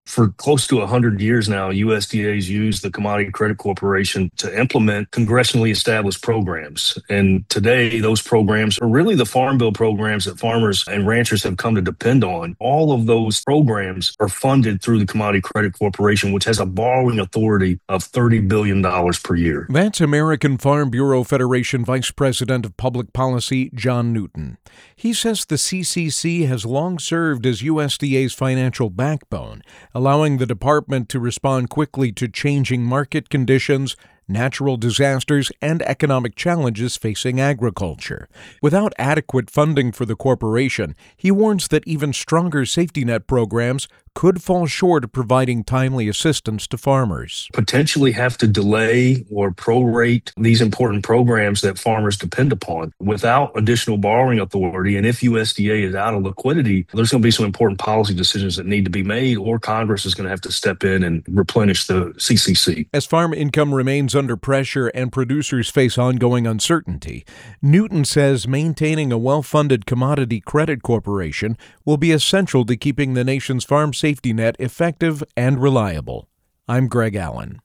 For close to 100 years now, USDA has used the Commodity Credit Corporation to implement congressionally established programs. And today, those programs are really the Farm Bill programs that farmers and ranchers have come to depend on. All of those programs are funded through the Commodity Credit Corporation, which has a borrowing authority of $30 billion per year. That's American Farm Bureau Federation Vice President of Public Policy, John Newton. He says the CCC has long served as USDA's financial backbone, allowing the department to respond quickly to changing market conditions, natural disasters, and economic challenges facing agriculture. Without adequate funding for the corporation, he warns that even stronger safety net programs could fall short of providing timely assistance to farmers. Potentially have to delay or prorate these important programs that farmers depend upon without additional borrowing authority. And if USDA is out of liquidity, there's going to be some important policy decisions that need to be made, or Congress is going to have to step in and replenish the CCC. As farm income remains under pressure and producers face ongoing uncertainty, Newton says maintaining a well-funded commodity credit corporation will be essential to keeping the nation's farm safety net effective and reliable. I'm Greg Allen.